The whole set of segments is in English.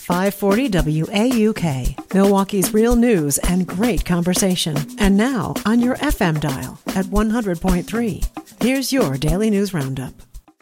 540 WAUK, Milwaukee's real news and great conversation. And now on your FM dial at 100.3. Here's your Daily News Roundup.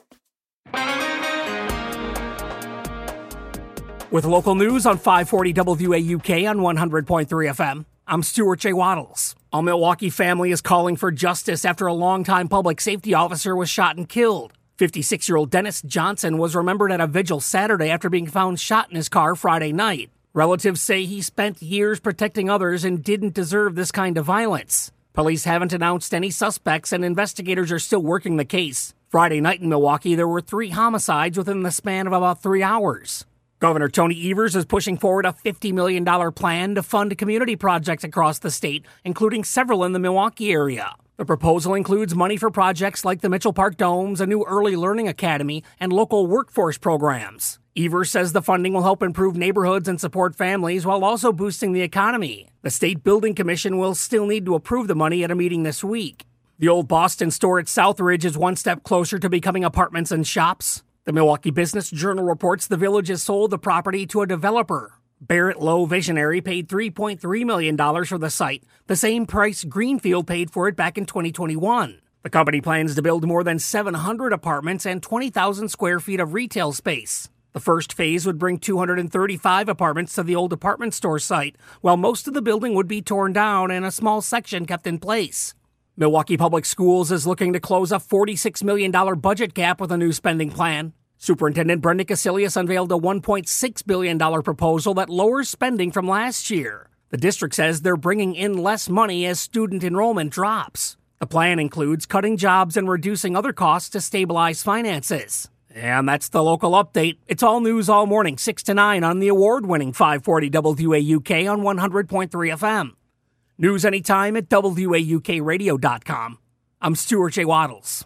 With local news on 540 WAUK on 100.3 FM, I'm Stuart J. Waddles. A Milwaukee family is calling for justice after a longtime public safety officer was shot and killed. 56-year-old Dennis Johnson was remembered at a vigil Saturday after being found shot in his car Friday night. Relatives say he spent years protecting others and didn't deserve this kind of violence. Police haven't announced any suspects, and investigators are still working the case. Friday night in Milwaukee, there were 3 homicides within the span of about 3 hours. Governor Tony Evers is pushing forward a $50 million plan to fund community projects across the state, including several in the Milwaukee area. The proposal includes money for projects like the Mitchell Park Domes, a new early learning academy, and local workforce programs. Evers says the funding will help improve neighborhoods and support families while also boosting the economy. The State Building Commission will still need to approve the money at a meeting this week. The Old Boston store at Southridge is one step closer to becoming apartments and shops. The Milwaukee Business Journal reports the village has sold the property to a developer. Barrett Lowe Visionary paid $3.3 million for the site, the same price Greenfield paid for it back in 2021. The company plans to build more than 700 apartments and 20,000 square feet of retail space. The first phase would bring 235 apartments to the old department store site, while most of the building would be torn down and a small section kept in place. Milwaukee Public Schools is looking to close a $46 million budget gap with a new spending plan. Superintendent Brenda Casilius unveiled a $1.6 billion proposal that lowers spending from last year. The district says they're bringing in less money as student enrollment drops. The plan includes cutting jobs and reducing other costs to stabilize finances. And that's the local update. It's all news all morning, 6 to 9 on the award-winning 540 WAUK on 100.3 FM. News anytime at WAUKradio.com. I'm Stuart J. Waddles.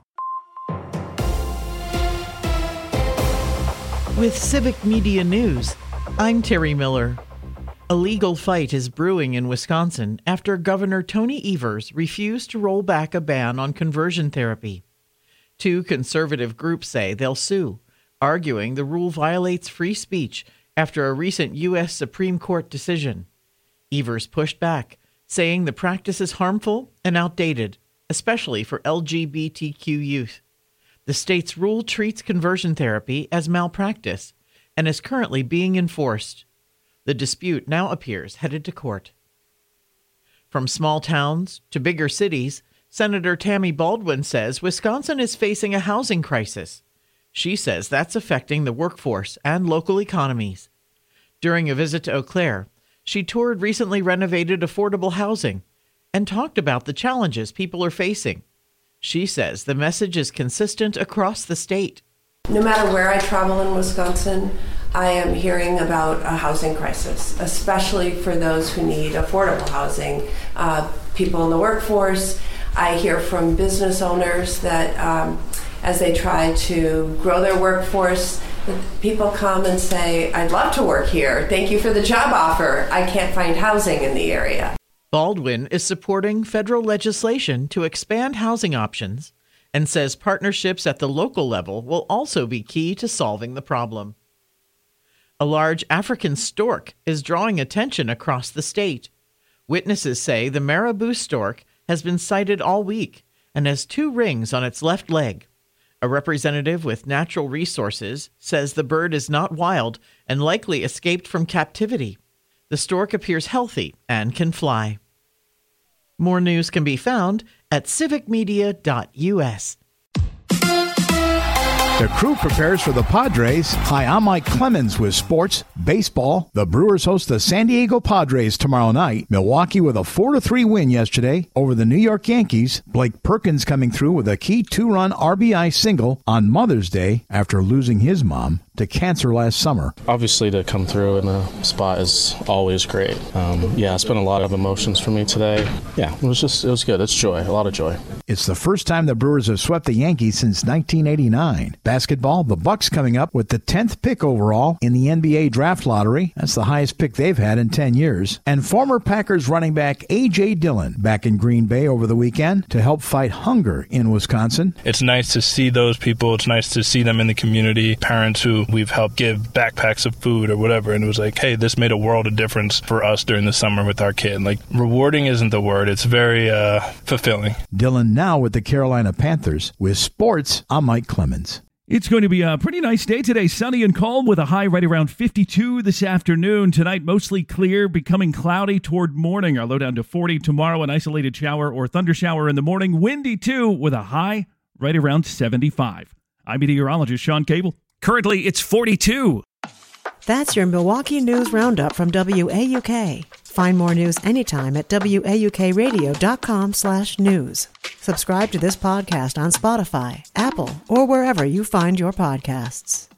With Civic Media News, I'm Terry Miller. A legal fight is brewing in Wisconsin after Governor Tony Evers refused to roll back a ban on conversion therapy. 2 conservative groups say they'll sue, arguing the rule violates free speech after a recent U.S. Supreme Court decision. Evers pushed back, saying the practice is harmful and outdated, especially for LGBTQ youth. The state's rule treats conversion therapy as malpractice and is currently being enforced. The dispute now appears headed to court. From small towns to bigger cities, Senator Tammy Baldwin says Wisconsin is facing a housing crisis. She says that's affecting the workforce and local economies. During a visit to Eau Claire, she toured recently renovated affordable housing and talked about the challenges people are facing. She says the message is consistent across the state. No matter where I travel in Wisconsin, I am hearing about a housing crisis, especially for those who need affordable housing. People in the workforce. I hear from business owners that as they try to grow their workforce, people come and say, I'd love to work here. Thank you for the job offer. I can't find housing in the area. Baldwin is supporting federal legislation to expand housing options and says partnerships at the local level will also be key to solving the problem. A large African stork is drawing attention across the state. Witnesses say the marabou stork has been sighted all week and has 2 rings on its left leg. A representative with Natural Resources says the bird is not wild and likely escaped from captivity. The stork appears healthy and can fly. More news can be found at civicmedia.us. The crew prepares for the Padres. Hi, I'm Mike Clemens with sports, baseball. The Brewers host the San Diego Padres tomorrow night. Milwaukee with a 4-3 win yesterday over the New York Yankees. Blake Perkins coming through with a key 2-run RBI single on Mother's Day after losing his mom to cancer last summer. Obviously, to come through in a spot is always great. It's been a lot of emotions for me today. Yeah, it was good. It's joy, a lot of joy. It's the first time the Brewers have swept the Yankees since 1989. Basketball, the Bucks coming up with the 10th pick overall in the NBA draft lottery. That's the highest pick they've had in 10 years. And former Packers running back A.J. Dillon back in Green Bay over the weekend to help fight hunger in Wisconsin. It's nice to see those people. It's nice to see them in the community. Parents who who we've helped give backpacks of food or whatever, and it was like, hey, this made a world of difference for us during the summer with our kid. Like, rewarding isn't the word. It's very fulfilling. Dylan now with the Carolina Panthers. With sports, I'm Mike Clemens. It's going to be a pretty nice day today, sunny and calm with a high right around 52 this afternoon. Tonight, mostly clear, becoming cloudy toward morning. Our low down to 40 tomorrow, an isolated shower or thunder shower in the morning. Windy, too, with a high right around 75. I'm meteorologist Sean Cable. Currently, it's 42. That's your Milwaukee News Roundup from WAUK. Find more news anytime at WAUKradio.com/news. Subscribe to this podcast on Spotify, Apple, or wherever you find your podcasts.